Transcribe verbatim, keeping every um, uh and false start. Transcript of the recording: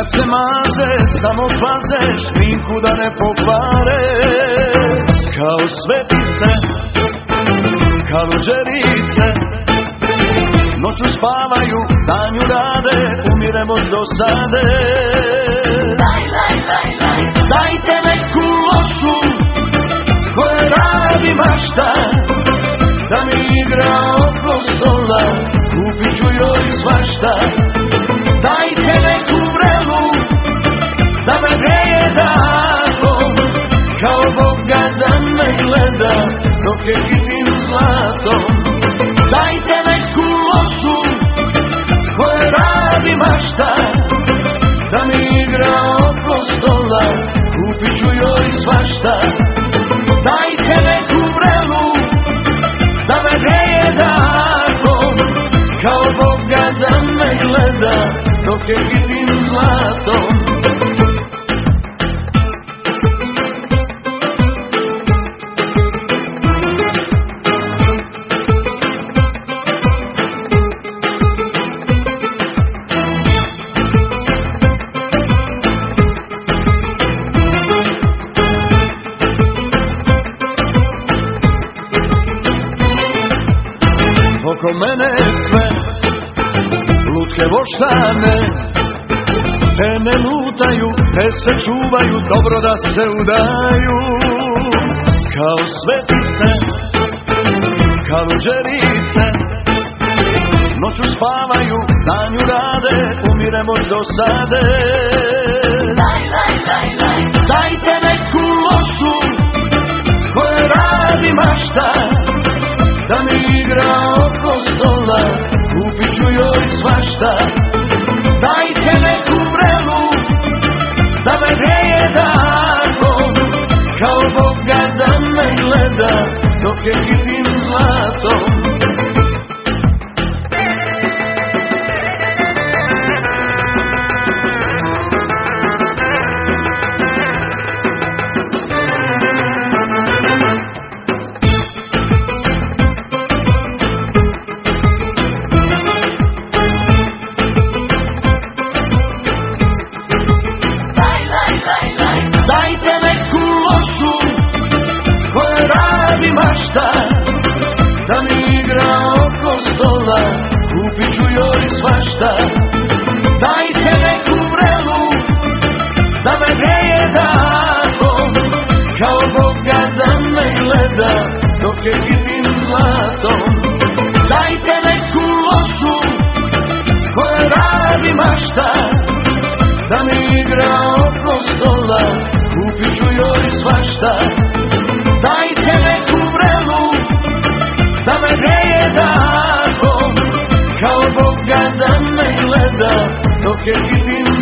se maze, samo paze, šminku da ne pokvare. Kao svetice, kaluđerice, noću spavaju, danju rade, umiremo od dosade. Laj, laj, laj, laj. Dajte neku lošu koja radi mašta, da mi igra oko stola, kupit ću joj svašta. Dajte neku vrelu da me greje datom, kao Boga da me gleda dok je kitim zlatom. Dajte neku lošu koja radi mašta, da mi igra oko stola, kupit ću joj svašta. Dajte neku vrelu da me greje datom, kao Boga da me gleda dok je kitim zlatom. Oko mene sve lutke voštane, te ne lutaju, te se čuvaju, dobro da se udaju. Kao svetice, kaluđerice, noću spavaju, danju rade, umiremo od dosade. Laj, laj, laj, laj. Dajte neku lošu koja radi mašta, da mi igra oko stola, kupit ću joj svašta. Dajte neku vrelu da me greje datom, kao Boga da me gleda dok je kitim zlatom. Dajte neku lošu koja radi mašta, da mi igra oko stola, kupit ću joj svašta. Dajte neku vrelu da me greje datom, kao Boga da me gleda dok je kitim zlatom. Dajte neku lošu koja radi mašta, da mi igra oko stola, kupit ću joj svašta. Dajte neku vrelu da me greje datom, kao Boga da me gleda dok je kitim